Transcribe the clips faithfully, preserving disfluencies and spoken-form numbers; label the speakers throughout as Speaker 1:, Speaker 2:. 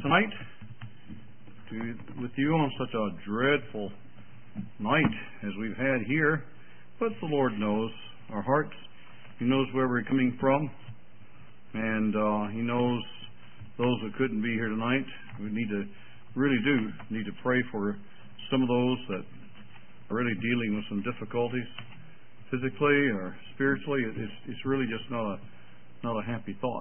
Speaker 1: tonight to, with you on such a dreadful night as we've had here, but the Lord knows our hearts. He knows where we're coming from, and uh, He knows those that couldn't be here tonight. We need to, really do, need to pray for some of those that are really dealing with some difficulties, physically or spiritually. It's, it's really just not a not a happy thought.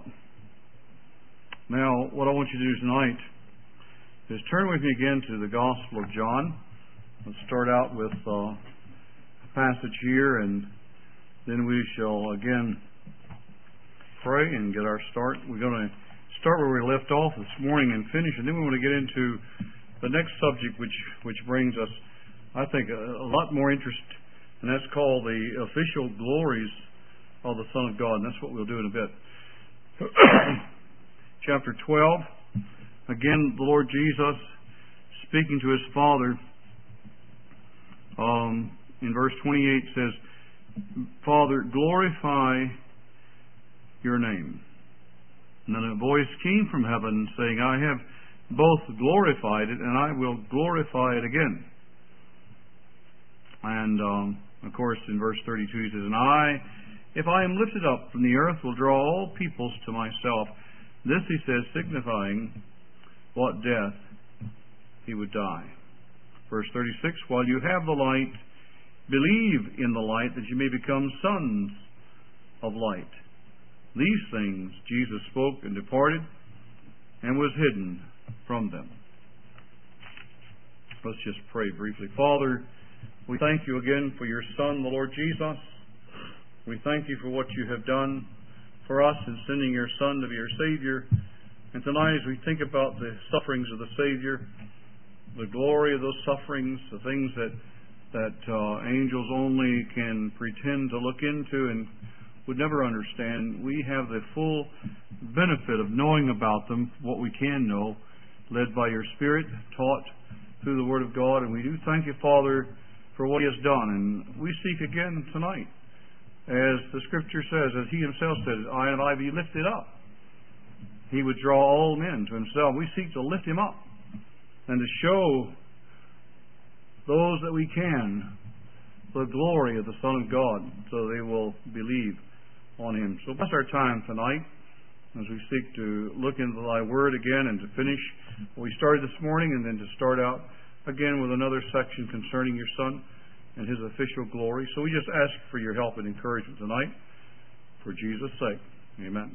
Speaker 1: Now, what I want you to do tonight is turn with me again to the Gospel of John. Let's start out with uh, a passage here, and then we shall again pray and get our start. We're going to start where we left off this morning and finish, and then we want to get into the next subject, which which brings us, I think, a, a lot more interest, and that's called the official glories of the Son of God, and that's what we'll do in a bit. Chapter twelve, again, the Lord Jesus speaking to His Father, um, in verse twenty-eight says, Father, glorify your name. And then a voice came from heaven saying, I have both glorified it, and I will glorify it again. And, um, of course, in verse thirty-two he says, And I, if I am lifted up from the earth, will draw all peoples to myself. This he says, signifying what death he would die. Verse thirty-six, While you have the light, believe in the light, that you may become sons of light. These things Jesus spoke and departed, and was hidden from them. Let's just pray briefly. Father, we thank you again for your Son, the Lord Jesus. We thank you for what you have done for us in sending your Son to be our Savior. And tonight, as we think about the sufferings of the Savior, the glory of those sufferings, the things that that uh, angels only can pretend to look into and would never understand, we have the full benefit of knowing about them, what we can know, led by your Spirit, taught through the Word of God. And we do thank you, Father, for what He has done. And we seek again tonight, as the Scripture says, as He Himself said, I and I be lifted up. He would draw all men to Himself. We seek to lift Him up and to show those that we can the glory of the Son of God, so they will believe on Him. So bless our time tonight as we seek to look into Thy Word again and to finish what we started this morning, and then to start out again with another section concerning your Son and His official glory. So we just ask for your help and encouragement tonight, for Jesus' sake. Amen.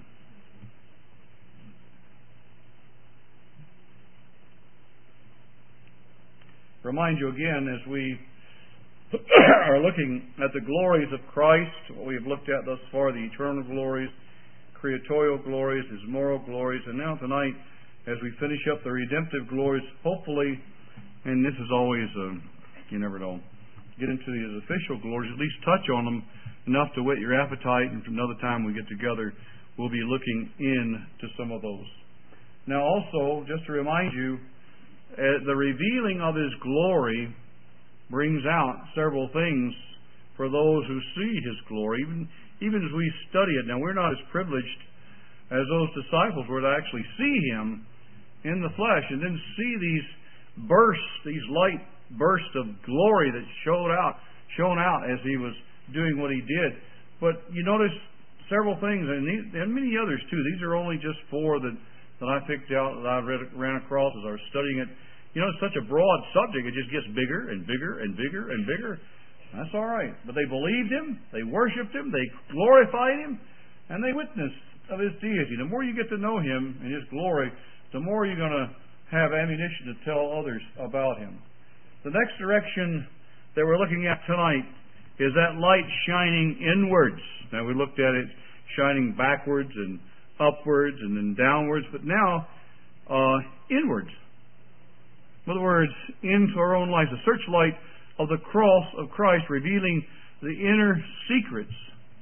Speaker 1: Remind you again, as we are looking at the glories of Christ, what we have looked at thus far, the eternal glories, creatorial glories, His moral glories, and now tonight, as we finish up the redemptive glories, hopefully, and this is always, uh, you never know, get into His official glories, at least touch on them enough to whet your appetite, and another time we get together, we'll be looking into some of those. Now also, just to remind you, uh, the revealing of His glory brings out several things for those who see His glory, even, even as we study it. Now, we're not as privileged as those disciples were to actually see Him in the flesh, and then see these bursts, these light bursts of glory that showed out, shone out as He was doing what He did. But you notice several things, and, these, and many others too. These are only just four that, that I picked out, that I read, ran across as I was studying it. You know, it's such a broad subject, it just gets bigger and bigger and bigger and bigger. That's all right. But they believed Him, they worshipped Him, they glorified Him, and they witnessed of His deity. The more you get to know Him and His glory, the more you're going to have ammunition to tell others about Him. The next direction that we're looking at tonight is that light shining inwards. Now, we looked at it shining backwards and upwards and then downwards, but now uh, inwards. In other words, into our own lives, the searchlight of the cross of Christ, revealing the inner secrets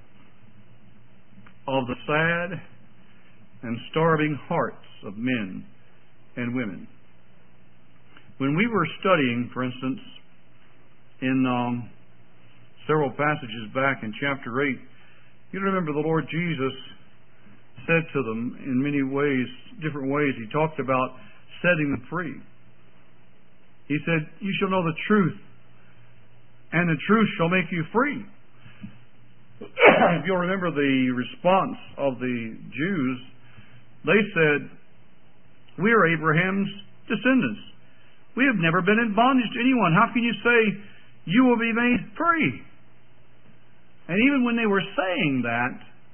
Speaker 1: of the sad and starving hearts of men and women. When we were studying, for instance, in um, several passages back in chapter eight, you remember the Lord Jesus said to them in many ways, different ways, He talked about setting them free. He said, you shall know the truth, and the truth shall make you free. If you'll remember the response of the Jews, they said, we are Abraham's descendants. We have never been in bondage to anyone. How can you say you will be made free? And even when they were saying that,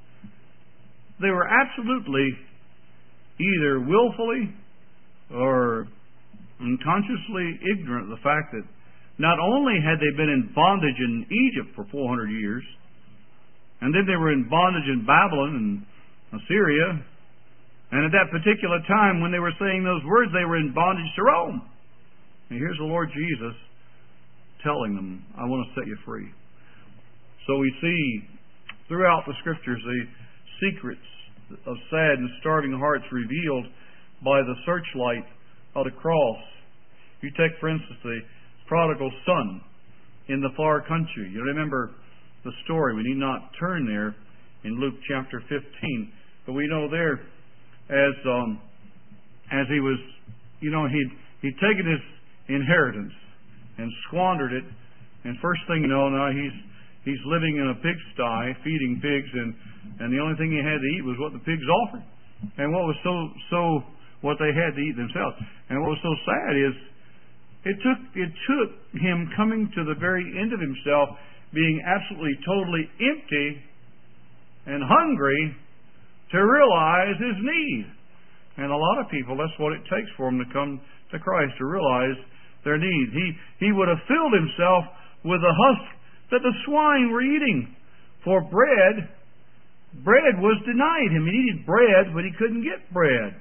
Speaker 1: they were absolutely either willfully or unconsciously ignorant of the fact that not only had they been in bondage in Egypt for four hundred years, and then they were in bondage in Babylon and Assyria, and at that particular time when they were saying those words, they were in bondage to Rome. And here's the Lord Jesus telling them, I want to set you free. So we see throughout the Scriptures the secrets of sad and starving hearts revealed by the searchlight of the cross. You take, for instance, the prodigal son in the far country. You remember the story. We need not turn there in Luke chapter fifteen. But we know there, as um, as he was, you know, he'd, he'd taken his inheritance and squandered it. And first thing you know, now he's he's living in a pigsty, feeding pigs, and, and the only thing he had to eat was what the pigs offered. And what was so so what they had to eat themselves. And what was so sad is it took it took him coming to the very end of himself, being absolutely totally empty and hungry, to realize his need. And a lot of people, that's what it takes for them to come to Christ, to realize their need. He he would have filled himself with the husk that the swine were eating. For bread, bread was denied him. He needed bread, but he couldn't get bread.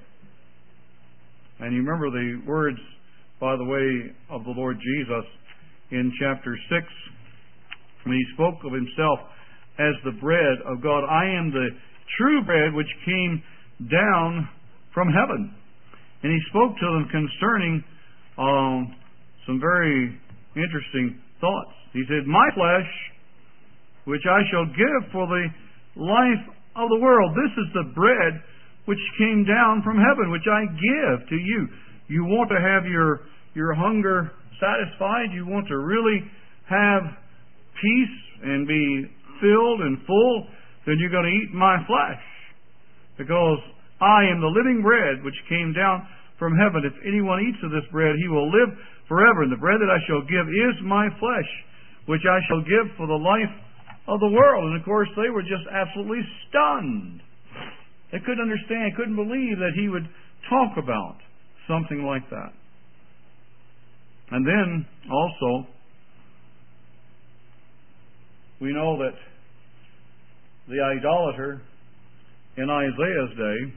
Speaker 1: And you remember the words, by the way, of the Lord Jesus in chapter six, when he spoke of himself as the bread of God. I am the true bread which came down from heaven. And he spoke to them concerning um, some very interesting thoughts. He said, my flesh, which I shall give for the life of the world. This is the bread which came down from heaven, which I give to you. You want to have your, your hunger satisfied? You want to really have peace and be filled and full? Then you're going to eat my flesh. Because I am the living bread which came down from heaven. If anyone eats of this bread, he will live forever. And the bread that I shall give is my flesh, which I shall give for the life of the world. And of course, they were just absolutely stunned. They couldn't understand, couldn't believe that he would talk about something like that. And then, also, we know that the idolater in Isaiah's day,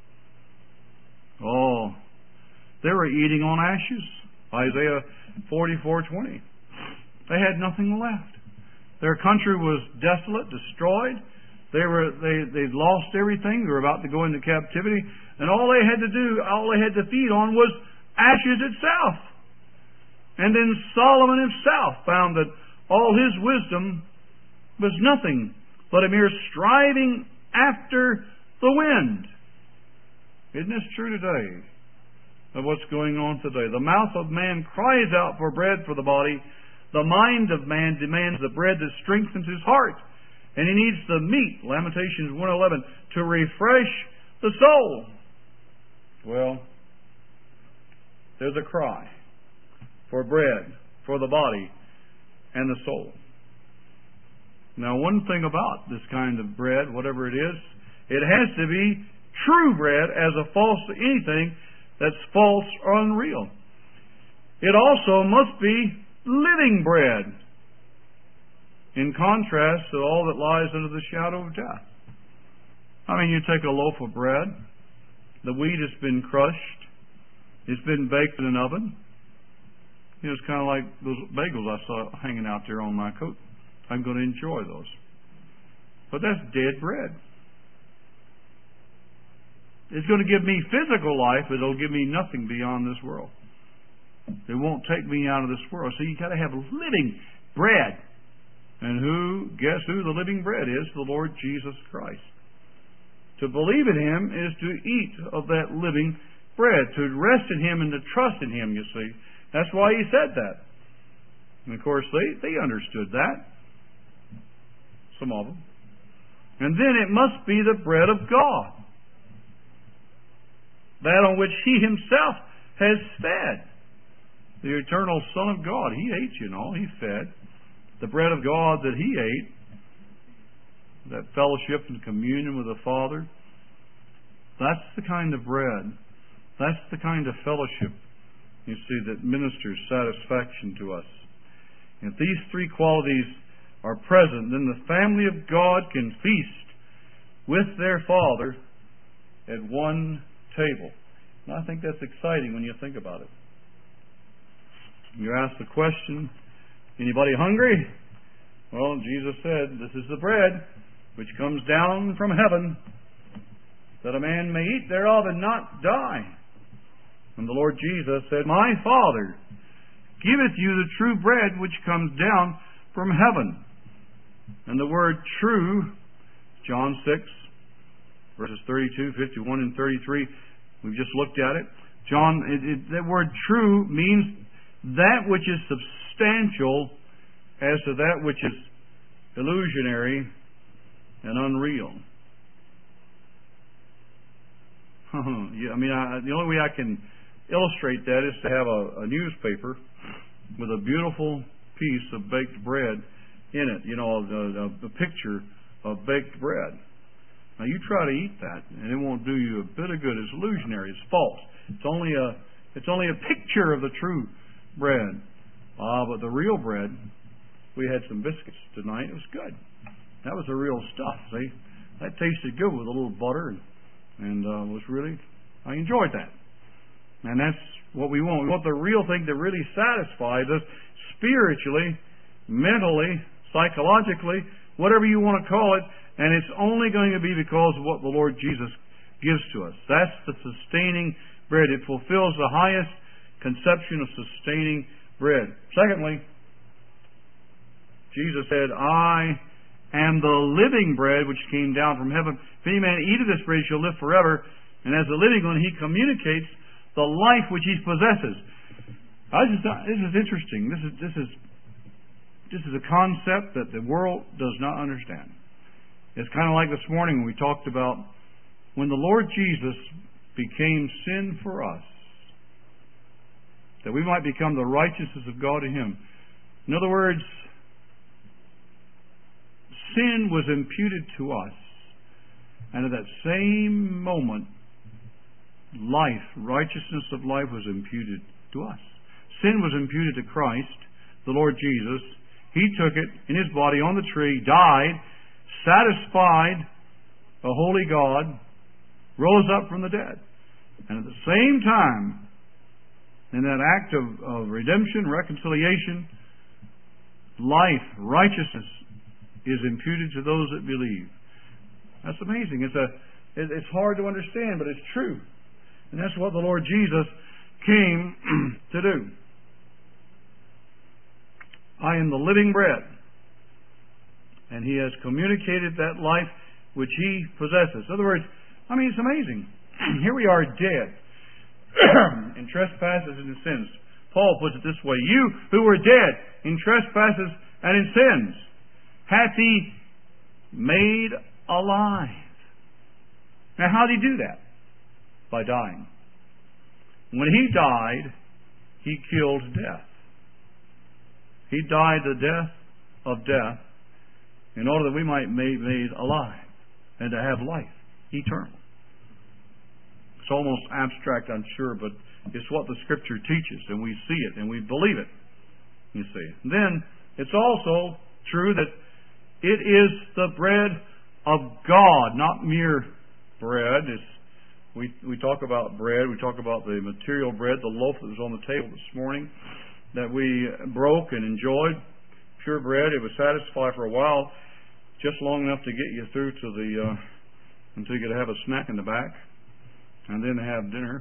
Speaker 1: oh, they were eating on ashes. Isaiah forty-four twenty. They had nothing left. Their country was desolate, destroyed. They were they they'd lost everything. They were about to go into captivity, and all they had to do, all they had to feed on was ashes itself. And then Solomon himself found that all his wisdom was nothing but a mere striving after the wind. Isn't this true today of what's going on today? The mouth of man cries out for bread for the body. The mind of man demands the bread that strengthens his heart. And he needs the meat, Lamentations one eleven, to refresh the soul. Well, there's a cry for bread for the body and the soul. Now, one thing about this kind of bread, whatever it is, it has to be true bread as opposed to anything that's false or unreal. It also must be living bread, in contrast to all that lies under the shadow of death. I mean, you take a loaf of bread, the wheat has been crushed, it's been baked in an oven. You know, it's kind of like those bagels I saw hanging out there on my coat. I'm going to enjoy those. But that's dead bread. It's going to give me physical life, but it'll give me nothing beyond this world. It won't take me out of this world. So you've got to have living bread. And who, guess who the living bread is? The Lord Jesus Christ. To believe in Him is to eat of that living bread, to rest in Him and to trust in Him, you see. That's why He said that. And of course, they, they understood that. Some of them. And then it must be the bread of God. That on which He Himself has fed. The eternal Son of God. He ate, you know. He fed. The bread of God that He ate. That fellowship and communion with the Father. That's the kind of bread. That's the kind of fellowship, you see, that ministers satisfaction to us. And if these three qualities are present, then the family of God can feast with their Father at one table. And I think that's exciting when you think about it. You ask the question, anybody hungry? Well, Jesus said, this is the bread which comes down from heaven, that a man may eat thereof and not die. And the Lord Jesus said, my Father giveth you the true bread which comes down from heaven. And the word true, John six, verses thirty-two, fifty-one, and thirty-three, we've just looked at it. John, it, it, that word true means that which is substantial as to that which is illusionary and unreal. Yeah, I mean, I, the only way I can illustrate that is to have a, a newspaper with a beautiful piece of baked bread in it. You know, the, the, the picture of baked bread. Now, you try to eat that, and it won't do you a bit of good. It's illusionary. It's false. It's only a it's only a picture of the true bread. Ah, uh, but the real bread, we had some biscuits tonight. It was good. That was the real stuff. See, that tasted good with a little butter, and, and uh, was really. I enjoyed that. And that's what we want. We want the real thing that really satisfies us spiritually, mentally, psychologically, whatever you want to call it. And it's only going to be because of what the Lord Jesus gives to us. That's the sustaining bread. It fulfills the highest conception of sustaining bread. Secondly, Jesus said, I am the living bread which came down from heaven. If any man eat of this bread, he shall live forever. And as the living one, He communicates the life which He possesses. This is, this is interesting. This is, this is, this is a concept that the world does not understand. It's kind of like this morning when we talked about when the Lord Jesus became sin for us, that we might become the righteousness of God in Him. In other words, sin was imputed to us, and at that same moment, life, righteousness of life was imputed to us. Sin was imputed to Christ, the Lord Jesus. He took it in His body on the tree, died, satisfied a holy God, rose up from the dead. And at the same time, in that act of, of redemption, reconciliation, life, righteousness is imputed to those that believe. That's amazing. It's a, it, it's hard to understand, but it's true. And that's what the Lord Jesus came to do. I am the living bread. And He has communicated that life which He possesses. In other words, I mean, it's amazing. Here we are dead in trespasses and in sins. Paul puts it this way, you who were dead in trespasses and in sins, hath He made alive. Now, how did He do that? By dying. When He died, He killed death. He died the death of death in order that we might be made alive and to have life, eternal. It's almost abstract, I'm sure, but it's what the Scripture teaches, and we see it, and we believe it, you see. Then, it's also true that it is the bread of God, not mere bread. It's, we, we talk about bread, we talk about the material bread, the loaf that was on the table this morning, that we broke and enjoyed. Pure bread, it would satisfy for a while, just long enough to get you through to the, uh, until you could have a snack in the back, and then have dinner.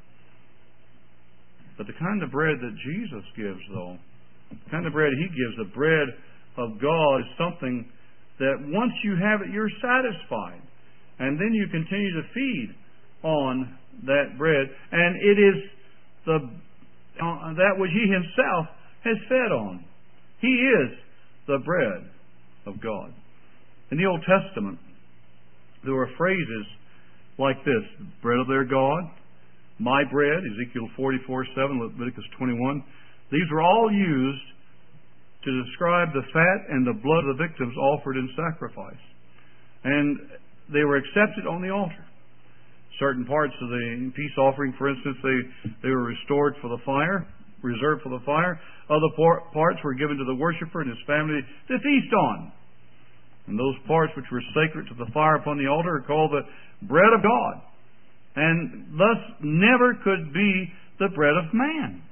Speaker 1: But the kind of bread that Jesus gives, though, the kind of bread He gives, the bread of God, is something that once you have it, you're satisfied. And then you continue to feed on that bread, and it is the uh, that which He Himself has fed on. He is the bread of God. In the Old Testament, there were phrases like this: bread of their God, my bread, Ezekiel forty-four seven, Leviticus twenty-one. These were all used to describe the fat and the blood of the victims offered in sacrifice. And they were accepted on the altar. Certain parts of the peace offering, for instance, they, they were restored for the fire, reserved for the fire. Other par- parts were given to the worshiper and his family to feast on. And those parts which were sacred to the fire upon the altar are called the bread of God, and thus never could be the bread of man.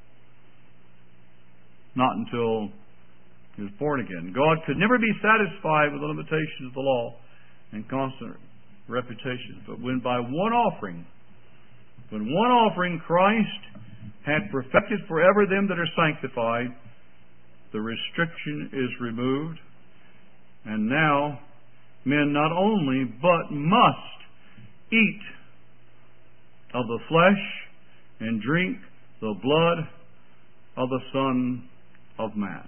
Speaker 1: Not until he was born again. God could never be satisfied with the limitations of the law and constant repetitions. But when by one offering, when one offering Christ had perfected forever them that are sanctified, the restriction is removed. And now men not only, but must eat of the flesh and drink the blood of the Son of Man.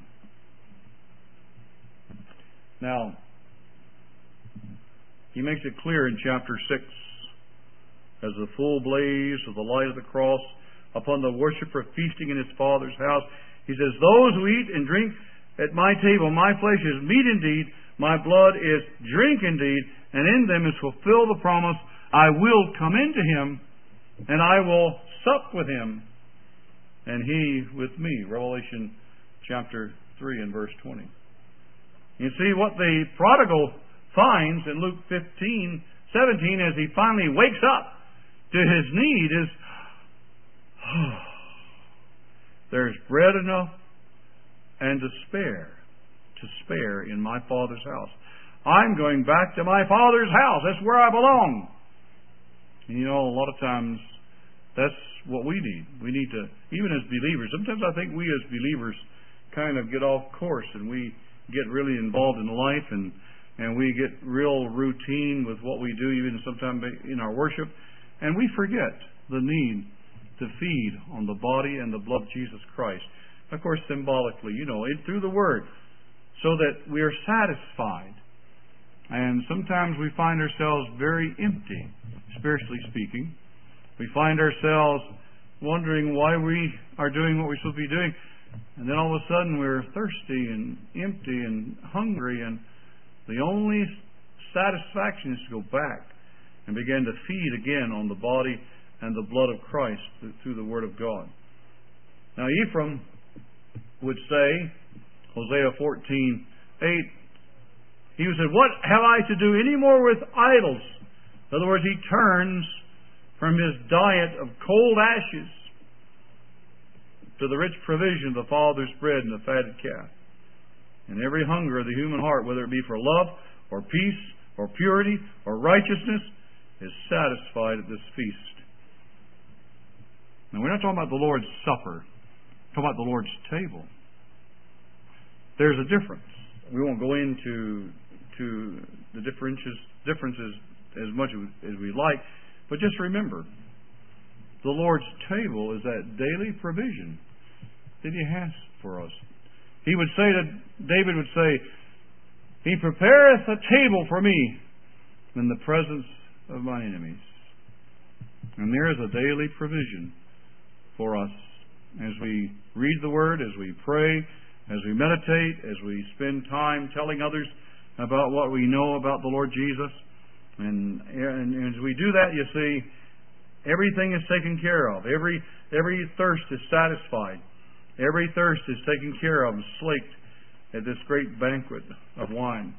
Speaker 1: Now, he makes it clear in chapter six, as the full blaze of the light of the cross upon the worshipper feasting in his Father's house, he says, those who eat and drink at my table, my flesh is meat indeed, my blood is drink indeed, and in them is fulfilled the promise, I will come into him, and I will sup with him, and he with me. Revelation chapter three and verse twenty. You see, what the prodigal finds in Luke fifteen seventeen as he finally wakes up to his need is, oh, there's bread enough and to spare, to spare in my Father's house. I'm going back to my Father's house. That's where I belong. And you know, a lot of times that's what we need. We need to, even as believers, sometimes I think we as believers kind of get off course and we get really involved in life and, and we get real routine with what we do, even sometimes in our worship, and we forget the need to feed on the body and the blood of Jesus Christ. Of course, symbolically, you know, it, through the Word, so that we are satisfied. And sometimes we find ourselves very empty, spiritually speaking. We find ourselves wondering why we are doing what we're supposed to be doing. And then all of a sudden we're thirsty and empty and hungry, and the only satisfaction is to go back and begin to feed again on the body and the blood of Christ through the Word of God. Now Ephraim would say, Hosea fourteen eight, he said, what have I to do any more with idols? In other words, he turns from his diet of cold ashes to the rich provision of the Father's bread and the fatted calf. And every hunger of the human heart, whether it be for love or peace or purity or righteousness, is satisfied at this feast. Now, we're not talking about the Lord's Supper. We're talking about the Lord's table. There's a difference. We won't go into to the differences, differences as much as we like, but just remember, the Lord's table is that daily provision that He has for us. He would say that, David would say, He prepareth a table for me in the presence of my enemies. And there is a daily provision for us as we read the Word, as we pray, as we meditate, as we spend time telling others about what we know about the Lord Jesus. And, and, and as we do that, you see, everything is taken care of. Every, every thirst is satisfied. Every thirst is taken care of and slaked at this great banquet of wine.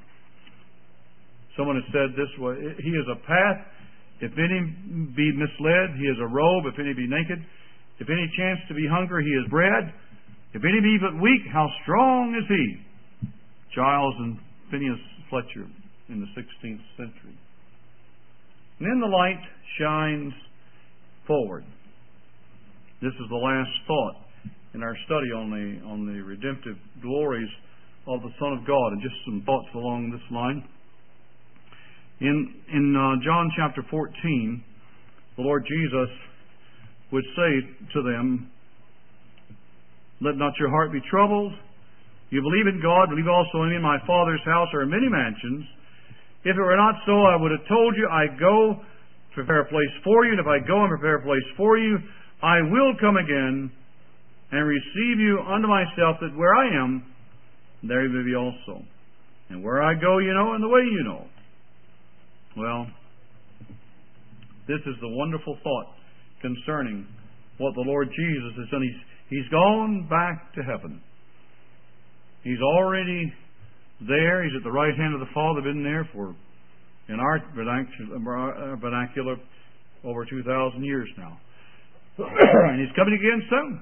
Speaker 1: Someone has said this way, He is a path, if any be misled. He is a robe, if any be naked. If any chance to be hungry, He is bread. If any be but weak, how strong is He? Giles and Phineas Fletcher in the sixteenth century. And then the light shines forward. This is the last thought in our study on the on the redemptive glories of the Son of God, and just some thoughts along this line. In in uh, John chapter fourteen, the Lord Jesus would say to them, let not your heart be troubled. You believe in God, believe also in me. In my Father's house are many mansions. If it were not so, I would have told you, I go to prepare a place for you. And if I go and prepare a place for you, I will come again and receive you unto myself, that where I am, there you may be also. And where I go, you know, and the way you know. Well, this is the wonderful thought concerning what the Lord Jesus has done. He's, he's gone back to heaven. He's already there. He's at the right hand of the Father, been there for, in our vernacular, over two thousand years now. And He's coming again soon.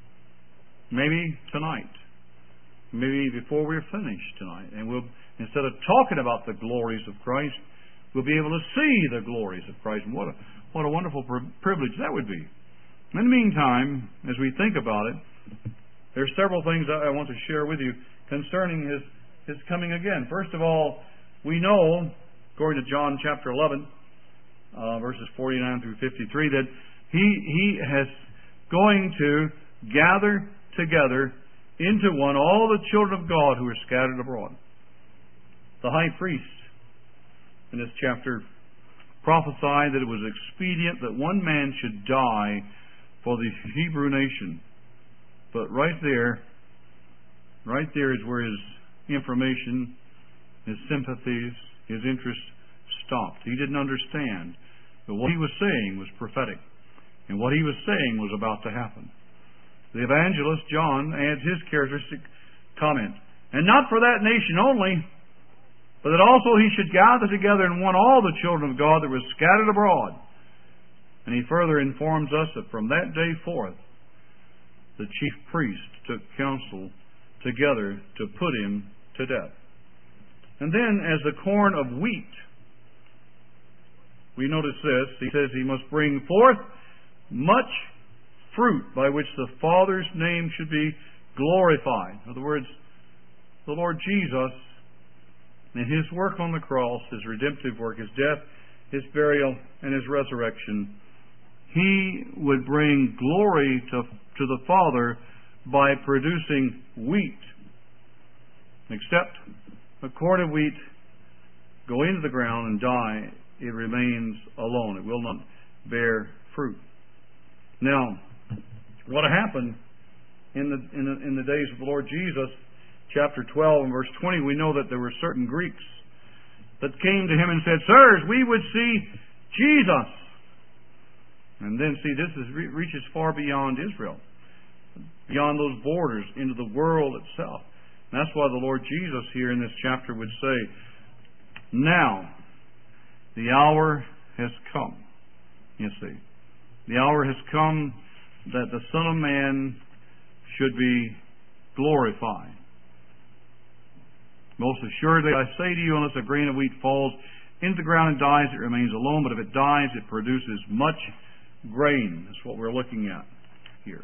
Speaker 1: Maybe tonight. Maybe before we're finished tonight. And we'll, instead of talking about the glories of Christ, we'll be able to see the glories of Christ. And what a, what a wonderful privilege that would be. In the meantime, as we think about it, there are several things I want to share with you concerning His, His coming again. First of all, we know, according to John chapter eleven, uh, verses forty-nine through fifty-three, that He, he has going to gather together into one all the children of God who are scattered abroad. The high priest in this chapter prophesied that it was expedient that one man should die for the Hebrew nation. But right there, right there is where his information, his sympathies, his interests stopped. He didn't understand. But what he was saying was prophetic. And what he was saying was about to happen. The evangelist John adds his characteristic comment. And not for that nation only, but that also he should gather together in one all the children of God that were scattered abroad. And he further informs us that from that day forth, the chief priest took counsel together to put him to death. And then, as the corn of wheat, we notice this. He says he must bring forth much fruit by which the Father's name should be glorified. In other words, the Lord Jesus, in His work on the cross, His redemptive work, His death, His burial, and His resurrection, He would bring glory to, to the Father by producing wheat. Except a corn of wheat go into the ground and die, it remains alone. It will not bear fruit. Now, what happened in the, in the in the days of the Lord Jesus, chapter twelve and verse twenty, we know that there were certain Greeks that came to Him and said, Sirs, we would see Jesus. And then, see, this is, reaches far beyond Israel, beyond those borders, into the world itself. And that's why the Lord Jesus here in this chapter would say, now the hour has come. You see, the hour has come that the Son of Man should be glorified. Most assuredly, I say to you, unless a grain of wheat falls into the ground and dies, it remains alone. But if it dies, it produces much grain. That's what we're looking at here.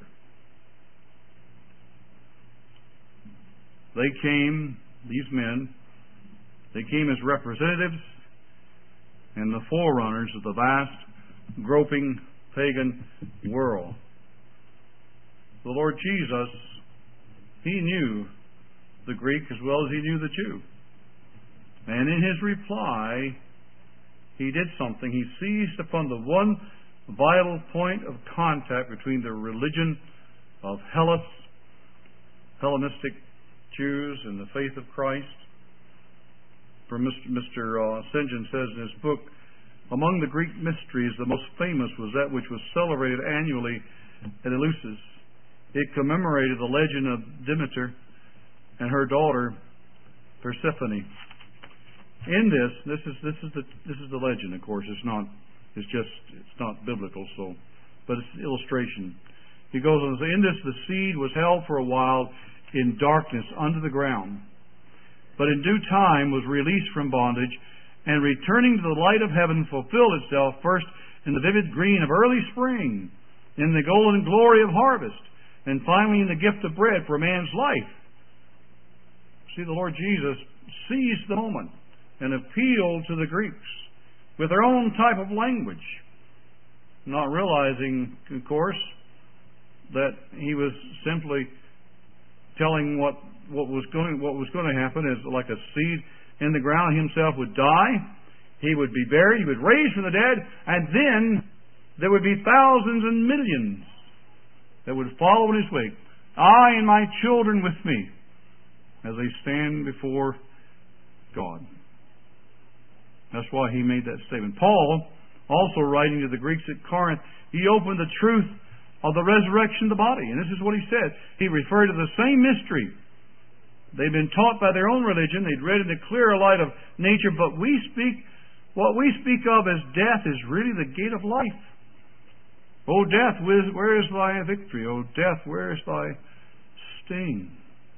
Speaker 1: They came, these men, they came as representatives and the forerunners of the vast, groping, pagan world. The Lord Jesus, He knew the Greek as well as He knew the Jew. And in His reply, He did something. He seized upon the one vital point of contact between the religion of Hellas, Hellenistic Jews, and the faith of Christ. For Mister Mister Uh, St John says in his book, among the Greek mysteries, the most famous was that which was celebrated annually at Eleusis. It commemorated the legend of Demeter and her daughter Persephone. In this, this is this is the this is the legend. Of course, it's not. It's just it's not biblical. So, but it's an illustration. He goes on to say, in this the seed was held for a while in darkness under the ground, but in due time was released from bondage, and returning to the light of heaven fulfilled itself first in the vivid green of early spring, in the golden glory of harvest, and finally in the gift of bread for man's life. See, the Lord Jesus seized the moment and appealed to the Greeks with their own type of language. not realizing, of course, that he was simply telling what what was going what was going to happen is like a seed in the ground. He himself would die, he would be buried, he would raise from the dead, and then there would be thousands and millions that would follow in his wake. I and my children with me, as they stand before God. That's why he made that statement. Paul, also writing to the Greeks at Corinth, he opened the truth of the resurrection of the body. And this is what he said. He referred to the same mystery. They'd been taught by their own religion. They'd read in the clearer light of nature. But we speak, what we speak of as death is really the gate of life. O death, where is thy victory? O death, where is thy sting?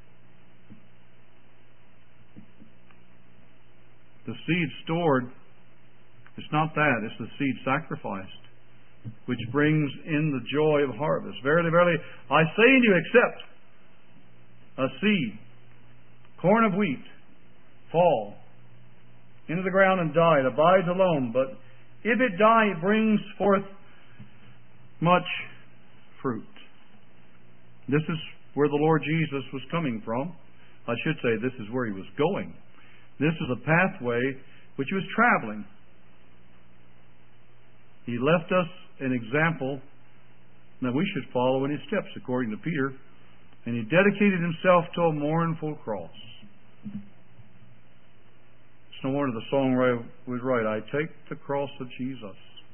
Speaker 1: The seed stored, it's not that, it's the seed sacrificed, which brings in the joy of harvest. Verily, verily, I say unto you, except a seed, corn of wheat, fall into the ground and die, it abides alone. But if it die, it brings forth much fruit. This is where the Lord Jesus was coming from. I should say this is where he was going. This is a pathway which he was traveling. He left us an example that we should follow in his steps, according to Peter. And he dedicated himself to a mournful cross. It's no wonder the songwriter would write, I take the cross of Jesus.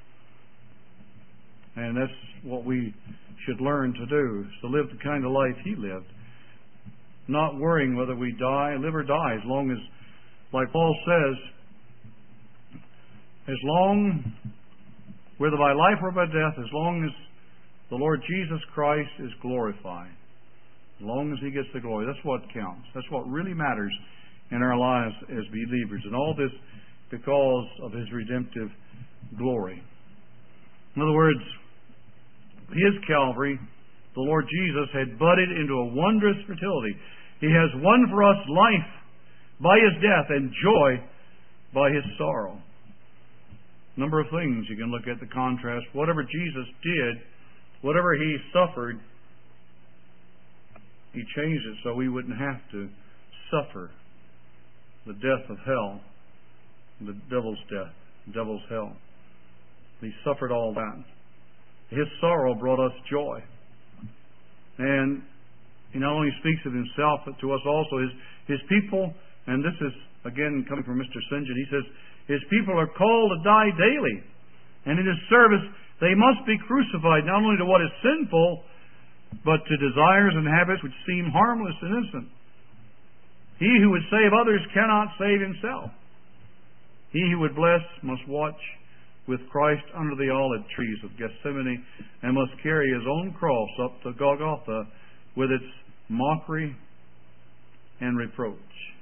Speaker 1: And that's what we should learn to do, is to live the kind of life he lived. Not worrying whether we die, live or die, as long as, like Paul says, as long, whether by life or by death, as long as the Lord Jesus Christ is glorified, as long as he gets the glory, that's what counts. That's what really matters in our lives as believers. And all this because of his redemptive glory. In other words, his Calvary, the Lord Jesus, had budded into a wondrous fertility. He has won for us life by his death and joy by his sorrow. A number of things you can look at the contrast. Whatever Jesus did, whatever he suffered, he changed it so we wouldn't have to suffer the death of hell, the devil's death, the devil's hell. He suffered all that. His sorrow brought us joy. And he not only speaks of himself, but to us also. His, his people, and this is, again, coming from Mister St. John, he says, his people are called to die daily. And in his service, they must be crucified, not only to what is sinful, but to desires and habits which seem harmless and innocent. He who would save others cannot save himself. He who would bless must watch with Christ under the olive trees of Gethsemane, and must carry his own cross up to Golgotha with its mockery and reproach.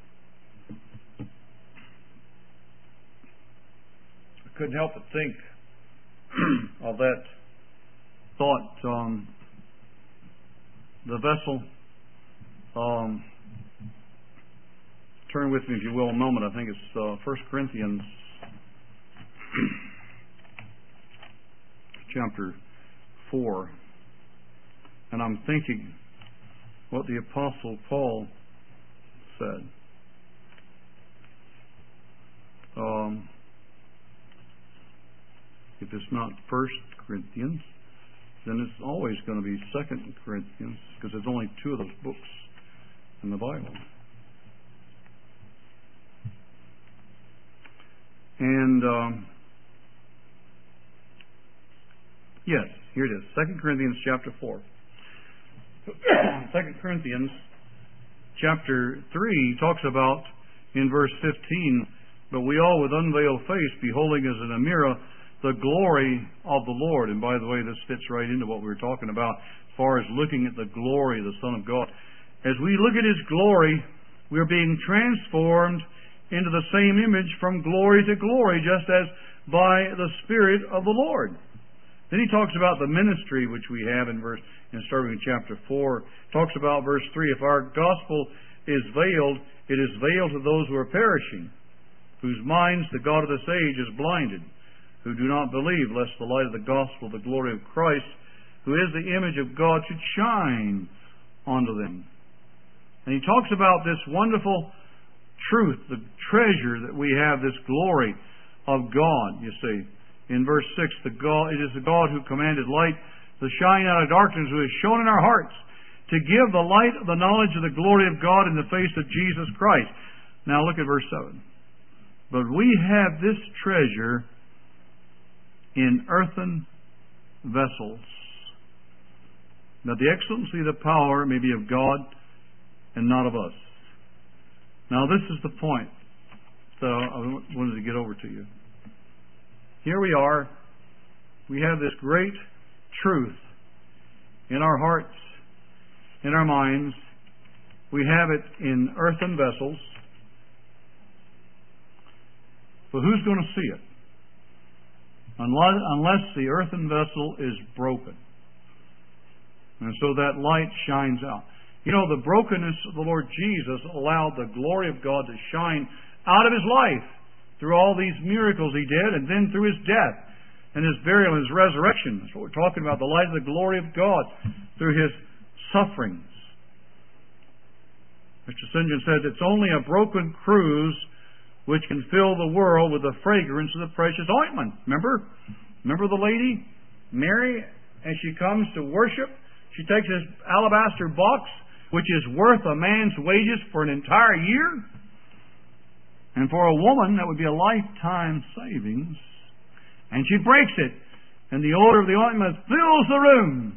Speaker 1: I couldn't help but think of that thought. Um, the vessel, um, turn with me if you will a moment. I think it's uh, First Corinthians chapter four. And I'm thinking what the Apostle Paul said. Um, if it's not First Corinthians, then it's always going to be Second Corinthians, because there's only two of those books in the Bible. And um, yes, here it is. Second Corinthians chapter four. Second Corinthians chapter three talks about, in verse fifteen, but we all with unveiled face, beholding as in a mirror the glory of the Lord. And by the way, this fits right into what we were talking about as far as looking at the glory of the Son of God. As we look at his glory, we are being transformed into the same image from glory to glory, just as by the Spirit of the Lord. Then he talks about the ministry which we have in verse, in starting in chapter four. Talks about verse three. If our gospel is veiled, it is veiled to those who are perishing, whose minds the God of this age is blinded, who do not believe, lest the light of the gospel, the glory of Christ, who is the image of God, should shine onto them. And he talks about this wonderful truth, the treasure that we have, this glory of God, you see. In verse six, the God, it is the God who commanded light to shine out of darkness, who has shone in our hearts to give the light of the knowledge of the glory of God in the face of Jesus Christ. Now look at verse seven. But we have this treasure in earthen vessels, that the excellency of the power may be of God and not of us. Now this is the point that I wanted to get over to you. Here we are. We have this great truth in our hearts, in our minds. We have it in earthen vessels. But who's going to see it? Unless, unless the earthen vessel is broken. And so that light shines out. You know, the brokenness of the Lord Jesus allowed the glory of God to shine out of His life through all these miracles He did, and then through His death and His burial and His resurrection. That's what we're talking about, the light of the glory of God through His sufferings. Mister St. John said, it's only a broken cruse which can fill the world with the fragrance of the precious ointment. Remember? Remember the lady, Mary, as she comes to worship? She takes this alabaster box, which is worth a man's wages for an entire year. And for a woman, that would be a lifetime savings. And she breaks it, and the odor of the ointment fills the room.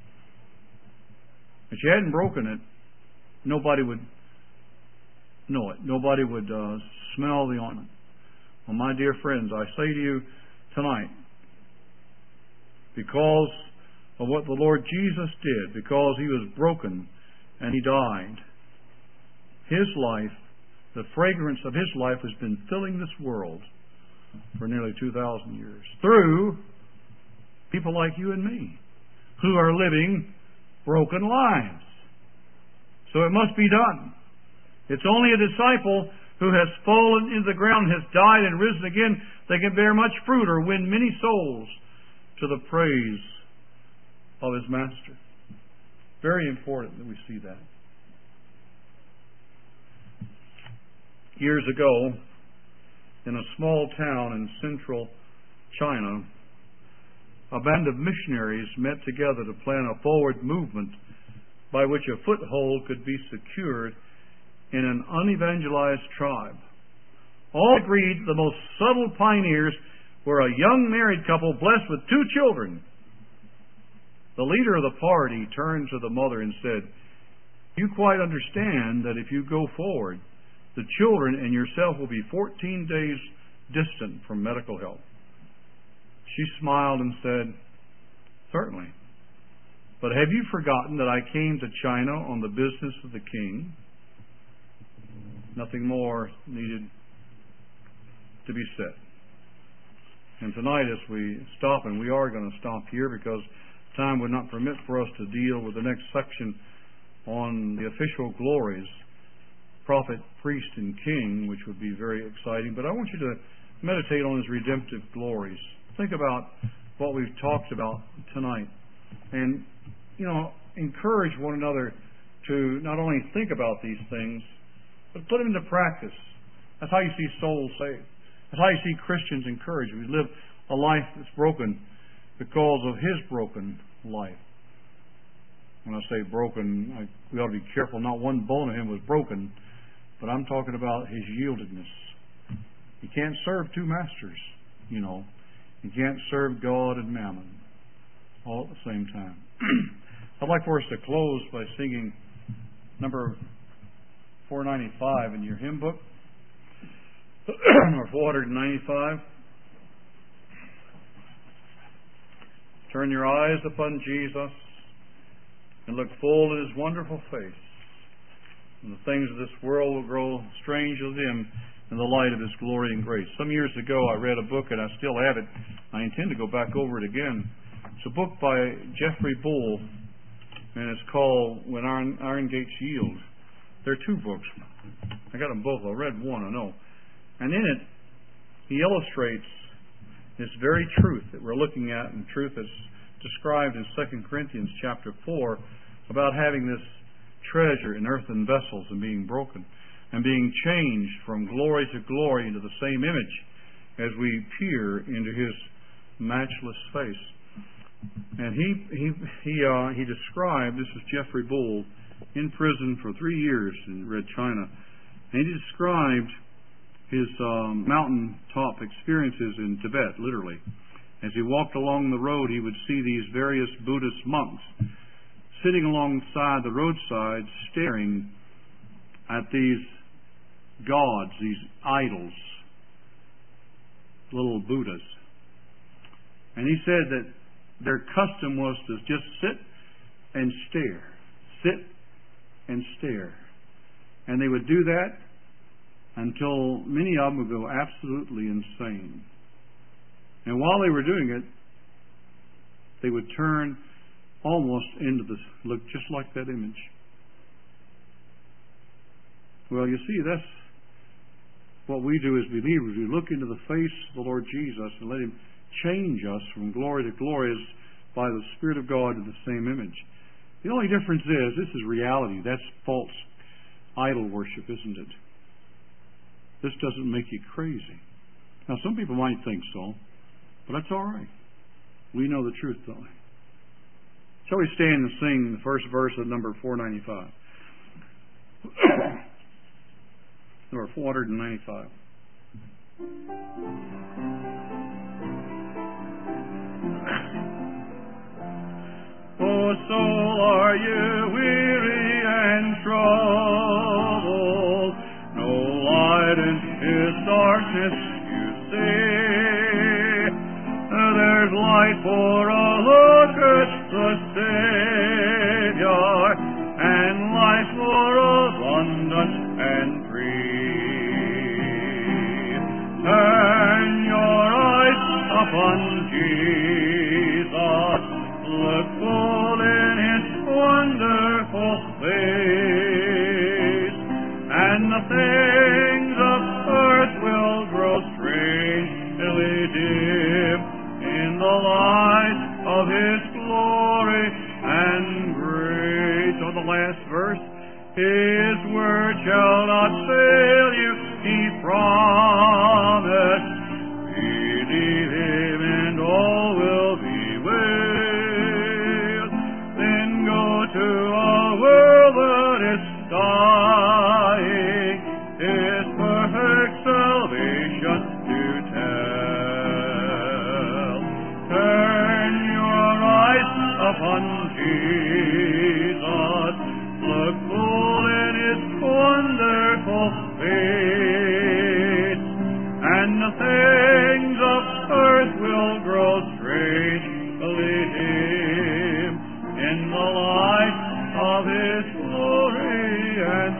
Speaker 1: If she hadn't broken it, nobody would know it. Nobody would uh, smell the ointment. Well, my dear friends, I say to you tonight, because of what the Lord Jesus did, because He was broken and He died, His life, the fragrance of His life has been filling this world for nearly two thousand years through people like you and me who are living broken lives. So it must be done. It's only a disciple who has fallen into the ground, has died and risen again, that can bear much fruit or win many souls to the praise of his Master. Very important that we see that. Years ago, in a small town in central China, a band of missionaries met together to plan a forward movement by which a foothold could be secured in an unevangelized tribe. All agreed the most subtle pioneers were a young married couple blessed with two children. The leader of the party turned to the mother and said, "You quite understand that if you go forward, the children and yourself will be fourteen days distant from medical help." She smiled and said, "Certainly. But have you forgotten that I came to China on the business of the king?" Nothing more needed to be said. And tonight, as we stop, and we are going to stop here because time would not permit for us to deal with the next section on the official glories, prophet, priest, and king, which would be very exciting. But I want you to meditate on his redemptive glories. Think about what we've talked about tonight. And, you know, encourage one another to not only think about these things, but put them into practice. That's how you see souls saved. That's how you see Christians encouraged. We live a life that's broken because of his broken life. When I say broken, I, we ought to be careful. Not one bone of him was broken, but I'm talking about his yieldedness. You can't serve two masters, you know. You can't serve God and mammon all at the same time. I'd like for us to close by singing number four ninety-five in your hymn book, or four ninety-five. Turn your eyes upon Jesus and look full in his wonderful face, and the things of this world will grow strange to them in the light of his glory and grace. Some years ago I read a book, and I still have it. I intend to go back over it again. It's a book by Jeffrey Bull, and it's called When Iron, Iron Gates Yield. There are two books. I got them both. I read one, I know. And in it, he illustrates this very truth that we're looking at, and truth that's described in Second Corinthians chapter four, about having this treasure in earthen vessels and being broken, and being changed from glory to glory into the same image as we peer into His matchless face. And he he he uh, he described, this is Jeffrey Bull, in prison for three years in Red China, and he described his um, mountaintop experiences in Tibet, literally. As he walked along the road, he would see these various Buddhist monks sitting alongside the roadside, staring at these gods, these idols, little Buddhas. And he said that their custom was to just sit and stare, sit and stare. And they would do that until many of them would go absolutely insane. And while they were doing it, they would turn almost into this, look just like that image. Well, you see, that's what we do as believers. We look into the face of the Lord Jesus and let Him change us from glory to glory as by the Spirit of God in the same image. The only difference is, this is reality. That's false idol worship, isn't it? This doesn't make you crazy. Now, some people might think so, but that's all right. We know the truth, don't we? Shall we stand and sing the first verse of number four ninety-five? Number four ninety-five. O soul, are you weary and troubled? No light in His darkness you see. There's light for a look at the Savior, and life more abundant and free. Turn your eyes upon Jesus, look full in His wonderful face, and the things of earth will grow strangely dim in the light of His glory and grace. On the last verse, His word shall not fail you, He promised. Believe Him and all will be well. Then go to a world that is dying, His perfect salvation to tell. Turn your eyes upon Jesus, look full in His wonderful face, and the things of earth will grow strangely dim in the light of His glory and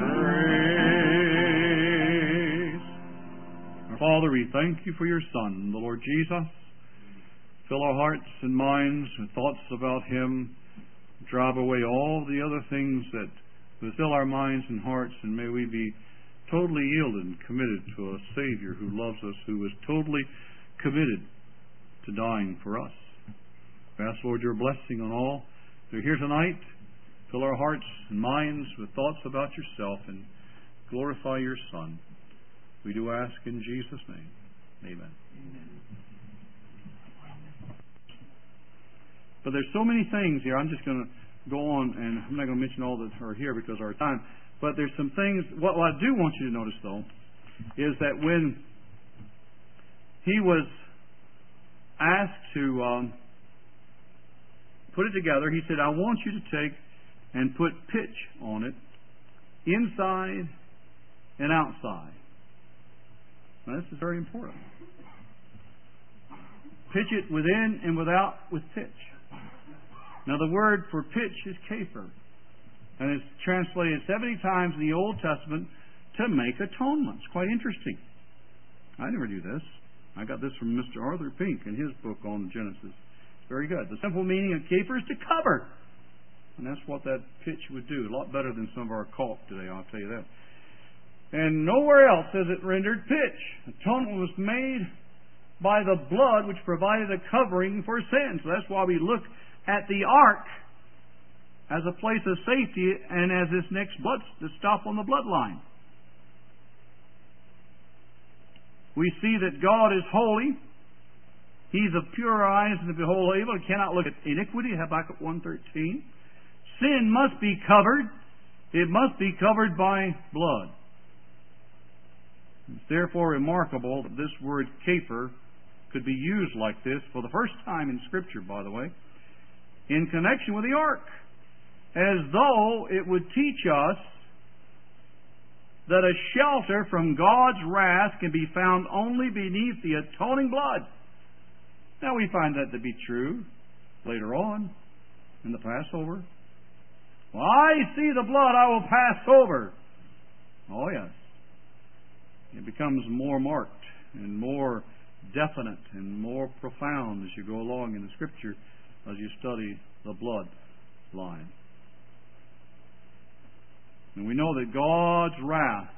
Speaker 1: grace. Our Father, we thank You for Your Son, the Lord Jesus. Fill our hearts and minds with thoughts about Him. Drive away all the other things that will fill our minds and hearts, and may we be totally yielded and committed to a Savior who loves us, who is totally committed to dying for us. We ask, Lord, Your blessing on all who are here tonight. Fill our hearts and minds with thoughts about Yourself and glorify Your Son. We do ask in Jesus' name. Amen. Amen. But there's so many things here. I'm just going to go on, and I'm not going to mention all that are here because of our time. But there's some things. What, what I do want you to notice, though, is that when he was asked to um, put it together, he said, I want you to take and put pitch on it, inside and outside. Now, this is very important. Pitch it within and without with pitch. Now, the word for pitch is kaphir, and it's translated seventy times in the Old Testament to make atonement. It's quite interesting. I never knew this. I got this from Mister Arthur Pink in his book on Genesis. Very good. The simple meaning of kaphir is to cover. And that's what that pitch would do. A lot better than some of our caulk today, I'll tell you that. And nowhere else is it rendered pitch. Atonement was made by the blood which provided a covering for sin. So that's why we look at the ark as a place of safety and as this next blood to stop on the bloodline. We see that God is holy. He's of pure eyes and to behold evil. He cannot look at iniquity. Habakkuk one thirteen. Sin must be covered. It must be covered by blood. It's therefore remarkable that this word kaphar could be used like this for the first time in Scripture, by the way, in connection with the ark, as though it would teach us that a shelter from God's wrath can be found only beneath the atoning blood. Now we find that to be true later on in the Passover. Well, I see the blood, I will pass over. Oh yes. It becomes more marked and more definite and more profound as you go along in the Scripture as you study the blood line. And we know that God's wrath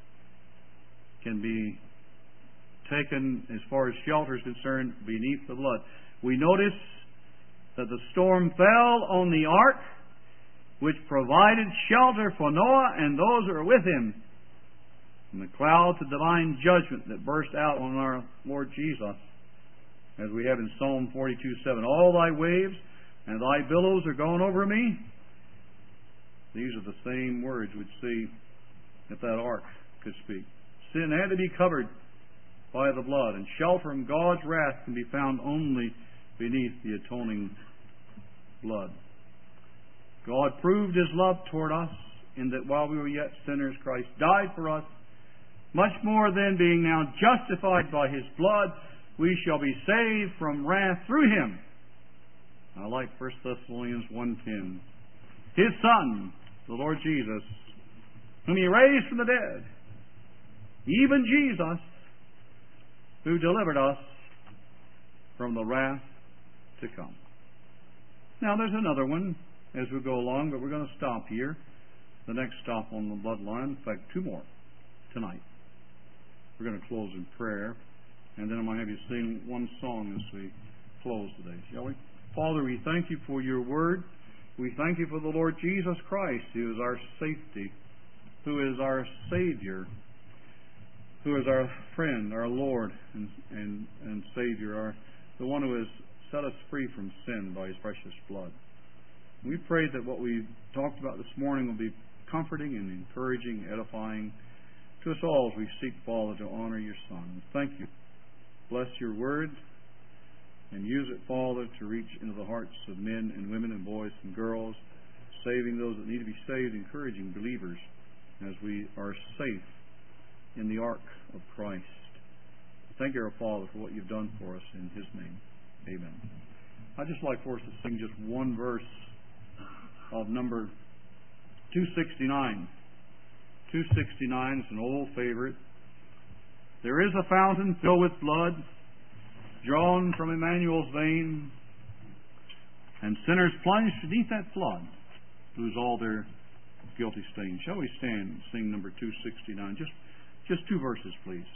Speaker 1: can be taken, as far as shelter is concerned, beneath the blood. We notice that the storm fell on the ark, which provided shelter for Noah and those who were with him. And the clouds of divine judgment that burst out on our Lord Jesus, as we have in Psalm forty-two seven. All thy waves and thy billows are gone over me. These are the same words we'd see if that ark could speak. Sin had to be covered by the blood, and shelter from God's wrath can be found only beneath the atoning blood. God proved His love toward us in that while we were yet sinners, Christ died for us. Much more than being now justified by His blood, we shall be saved from wrath through Him. I like First Thessalonians one ten. His Son, the Lord Jesus, whom He raised from the dead, even Jesus, who delivered us from the wrath to come. Now there's another one as we go along, but we're going to stop here. The next stop on the bloodline, in fact, two more tonight. We're going to close in prayer, and then I'm going to have you sing one song as we close today, shall we? Father, we thank You for Your Word. We thank You for the Lord Jesus Christ, who is our safety, who is our Savior, who is our friend, our Lord and, and, and Savior, our, the one who has set us free from sin by His precious blood. We pray that what we talked about this morning will be comforting and encouraging, edifying to us all as we seek, Father, to honor Your Son. Thank You. Bless Your Word and use it, Father, to reach into the hearts of men and women and boys and girls, saving those that need to be saved, encouraging believers as we are safe in the ark of Christ. Thank You, our Father, for what You've done for us in His name. Amen. I'd just like for us to sing just one verse of number two sixty-nine. two sixty-nine is an old favorite. There is a fountain filled with blood, drawn from Emmanuel's vein, and sinners plunged beneath that flood lose all their guilty stain. Shall we stand and sing number two sixty-nine? Just, just two verses, please.